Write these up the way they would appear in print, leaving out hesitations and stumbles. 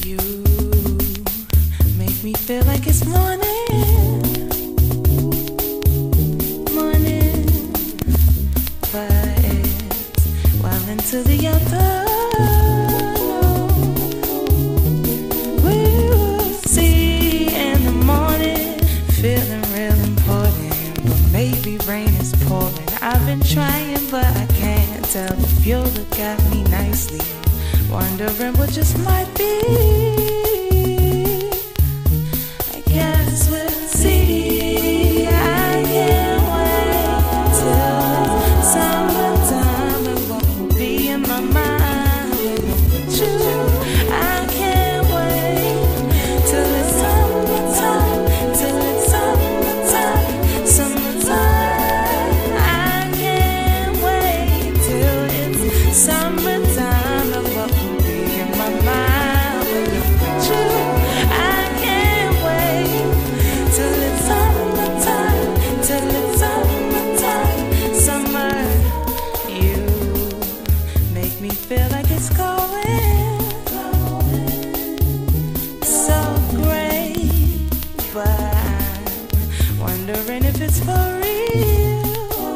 You make me feel like it's morning, morning, but it's well into the afternoon. We'll see in the morning, feeling real important, but maybe rain is pouring. I've been trying, but I can't tell if you'll look at me nicely, wondering what just might be. I guess we'll see. I can't wait till summertime and what will be in my mind with you. I can't wait till it's summertime, till it's summertime, summertime. I can't wait till it's summertime and what will be in my mind with you. I can't wait till it's summertime, till it's summertime, summer. You make me feel like it's going so great, but I'm wondering if it's for real.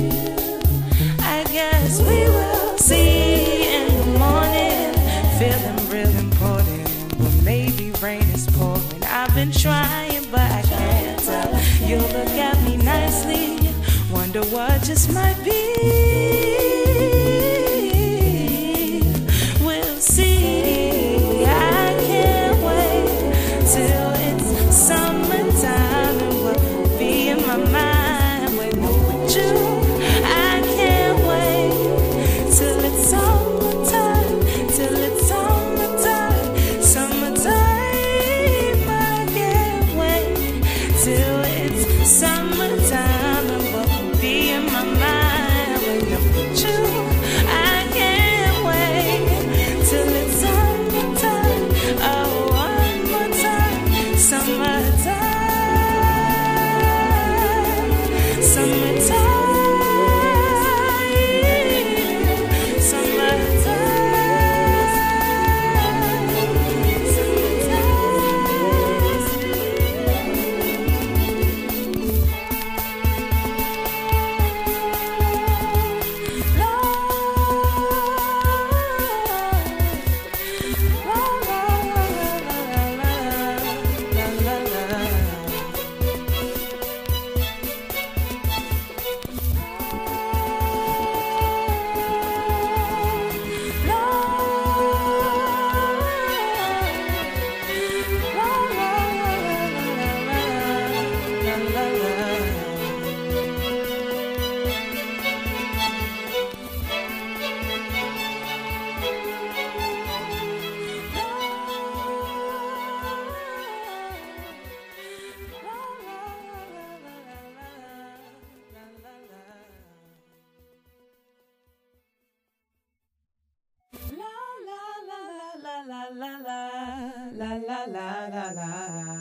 I guess we will see in the morning, feeling real important, but maybe rain is pouring. I've been trying, but I can't tell. You look at me nicely, wonder what just might be. We'll see. I can't wait till it's summertime and what will be in my mind with you. I can't wait till it's summertime, till it's summertime, summertime. I can't wait till it's summertime and what will be in my mind with you. I can't wait till it's summertime. Oh, one more time, summertime, summertime, la la la la la la la la la la.